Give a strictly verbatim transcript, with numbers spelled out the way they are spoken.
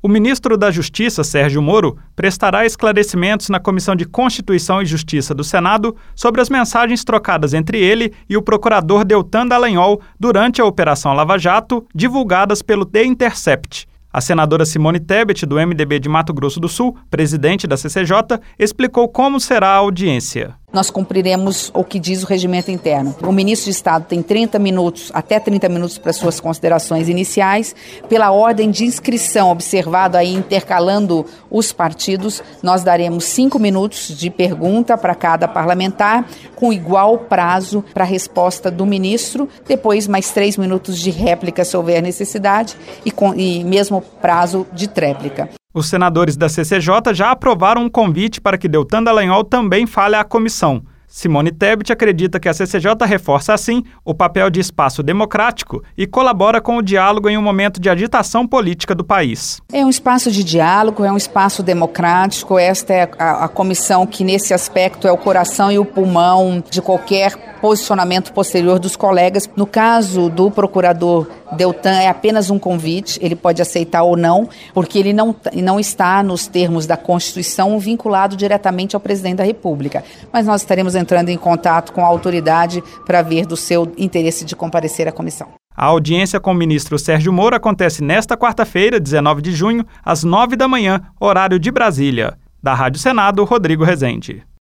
O ministro da Justiça, Sérgio Moro, prestará esclarecimentos na Comissão de Constituição e Justiça do Senado sobre as mensagens trocadas entre ele e o procurador Deltan Dallagnol durante a Operação Lava Jato, divulgadas pelo The Intercept. A senadora Simone Tebet, do M D B de Mato Grosso do Sul, presidente da C C J, explicou como será a audiência. Nós cumpriremos o que diz o regimento interno. O ministro de Estado tem trinta minutos, até trinta minutos para suas considerações iniciais. Pela ordem de inscrição, observado aí intercalando os partidos, nós daremos cinco minutos de pergunta para cada parlamentar, com igual prazo para a resposta do ministro. Depois, mais três minutos de réplica, se houver necessidade, e, com, e mesmo prazo de tréplica. Os senadores da C C J já aprovaram um convite para que Deltan Dallagnol também fale à comissão. Simone Tebet acredita que a C C J reforça, assim, o papel de espaço democrático e colabora com o diálogo em um momento de agitação política do país. É um espaço de diálogo, é um espaço democrático. Esta é a, a comissão que, nesse aspecto, é o coração e o pulmão de qualquer posicionamento posterior dos colegas. No caso do procurador Deltan, é apenas um convite, ele pode aceitar ou não, porque ele não, não está, nos termos da Constituição, vinculado diretamente ao presidente da República. Mas nós estaremos entrando em contato com a autoridade para ver do seu interesse de comparecer à comissão. A audiência com o ministro Sérgio Moro acontece nesta quarta-feira, dezenove de junho, às nove da manhã, horário de Brasília. Da Rádio Senado, Rodrigo Rezende.